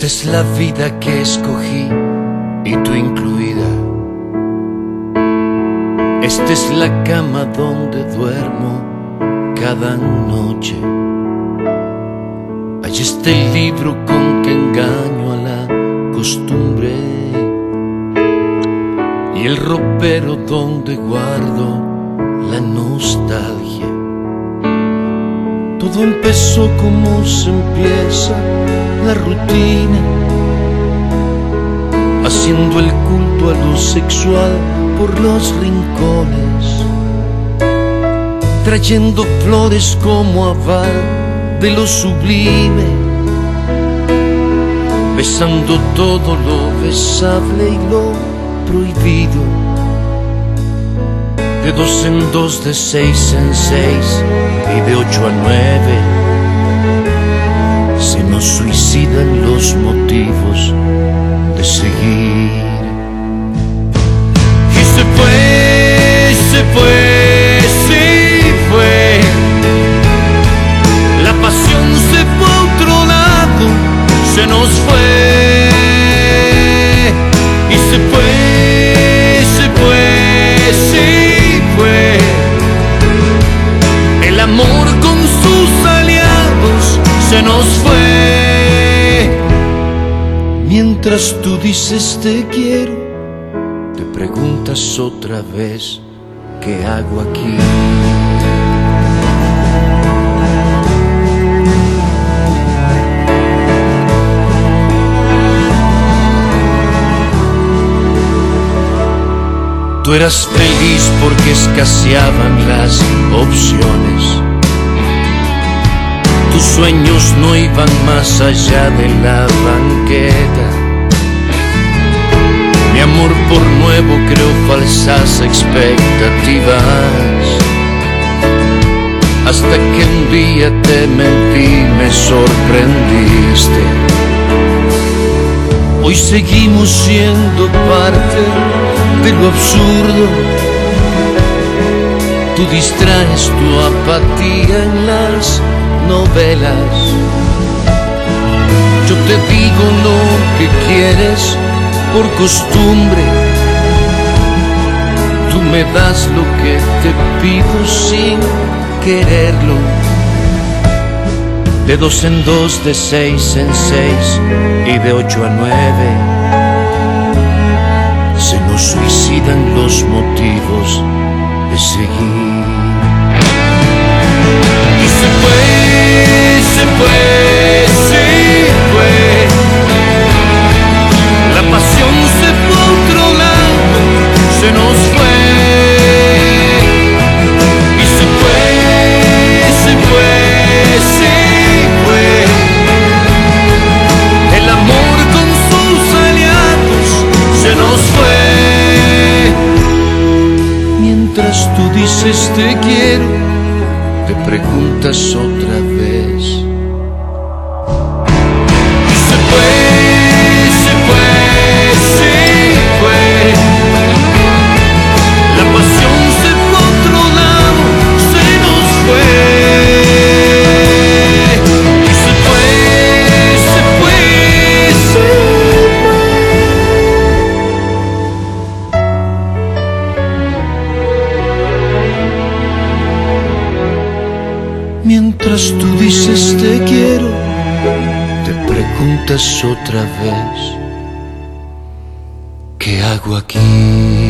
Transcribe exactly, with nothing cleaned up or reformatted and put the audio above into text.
es la vida que escogí y tú incluida. Esta es la cama donde duermo cada noche. Allí está el libro con que engaño a la costumbre y el ropero donde guardo la nostalgia. Todo empezó como se empieza la rutina, haciendo el culto a lo sexual por los rincones, trayendo flores como aval de lo sublime, besando todo lo besable y lo prohibido. De dos en dos, de seis en seis y de ocho a nueve, se nos suicidan los motivos de seguir. Y se fue, se fue, se fue. La pasión se fue a otro lado, se nos fue. Y se fue, se fue, se fue. El amor con sus aliados se nos fue. Mientras tú dices te quiero, te preguntas otra vez ¿qué hago aquí? Tú eras feliz porque escaseaban las opciones. Tus sueños no iban más allá de la banqueta. Mi amor por nuevo creó falsas expectativas, hasta que un día te mentí, me sorprendiste. Hoy seguimos siendo parte de lo absurdo. Tú distraes tu apatía en las novelas. Yo te digo lo que quieres por costumbre. Tú me das lo que te pido sin quererlo. De dos en dos, de seis en seis y de ocho a nueve, se nos suicidan los motivos de seguir. Y se fue, se fue, se fue. La pasión se fue a otro lado, se nos fue. Y se fue, se fue, se fue. El amor con sus aliados se nos fue. Mientras tú dices te quiero, te preguntas otra vez. Y se fue, se fue, se fue. La pasión se fue a otro lado, se nos fue. Y se fue, se fue, se fue. Mientras tú dices te quiero, te preguntas otra vez ¿qué hago aquí?